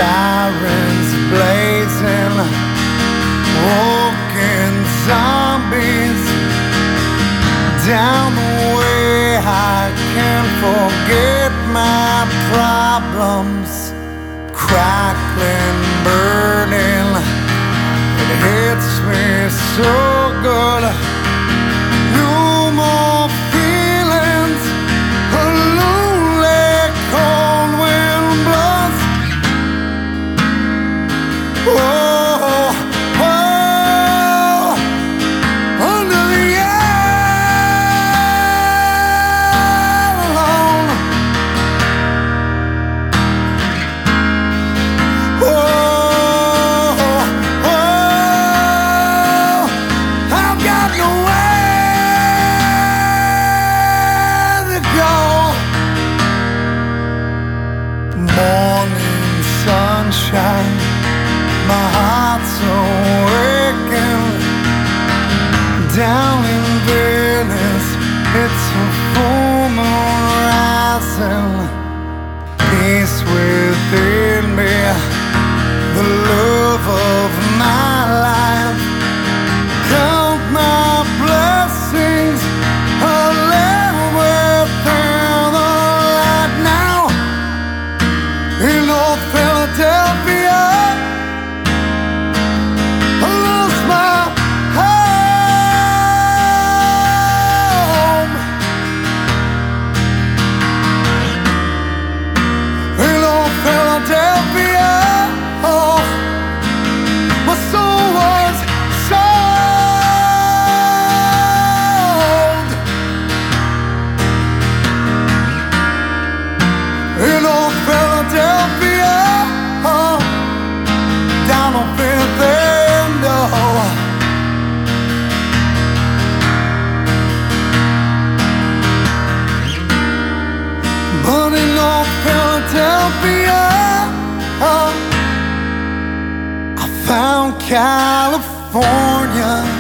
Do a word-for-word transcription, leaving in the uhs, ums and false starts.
sirens blazing, walking zombies down the way. I can't forget my problems, crackling, burning. It hits me so good. No more feelings, a lonely cold wind blows. Oh, oh, under the air alone. Oh, oh, I've got nowhere to go. Morning sunshine, my heart's awakened. Down in Venice, it's a full moon rising. Peace within me, the love of my life. Count my blessings, I live within the light now. In North Philadelphia, I lost my home. In North Philadelphia, oh, my soul was sold. In North Philadelphia, oh, down on Fifth End, oh. But in North Philadelphia, oh, I found California.